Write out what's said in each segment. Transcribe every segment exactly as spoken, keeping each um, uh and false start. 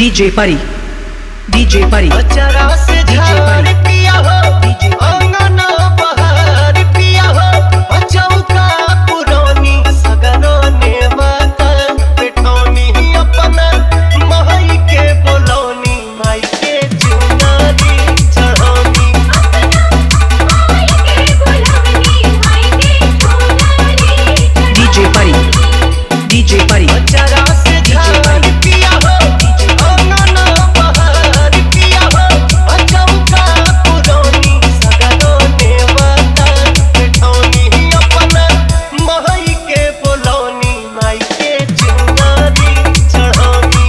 DJ परी DJ परी अचरा से झाड़ पिया हो अंगना बहार पिया हो अचौका पुरानी सगरो ने माता पेठौनी अपना माई के बोलौनी माई के चुनारी चढ़ौनी डीजे परी डीजे परी अचरा से झाड़ पिया हो अंगना बहार पिया हो अचौका पुरानी सगरो ने माता पेठौनी अपना माई के बोलौनी माई के चुनारी चढ़ौनी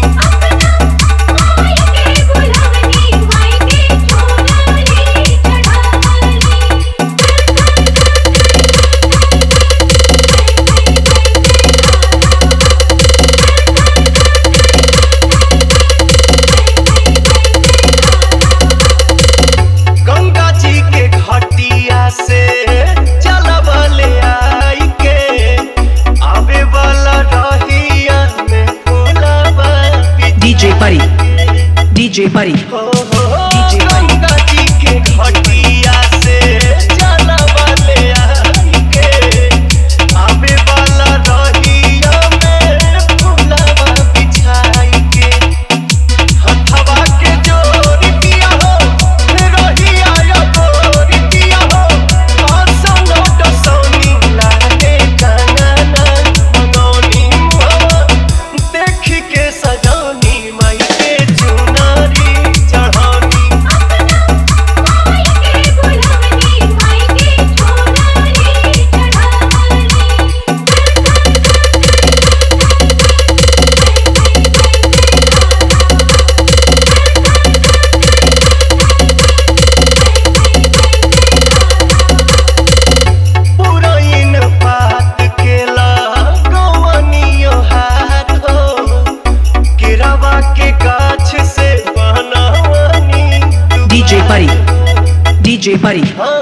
गंगा जी के घाटिया से चलबले आई के आवे वाला रहिया में फूलबा डीजे परी डीजे परी हो हो गंगा जी के घाटिया से चलबले आई के आवे वाला रहिया में फूलबा बिछाई के हथवा के जोरी पिया हो रहिया या गोरी पिया हो आसनो डसौनी लागे कंगना मंगौनी मुहवा देख के सजौनी माई के चुनारी चढ़ौनी पुरैन पात केला गवनियो हाथ हो केरावा के गाछ से बनवनी डीजे परी डीजे परी हाँ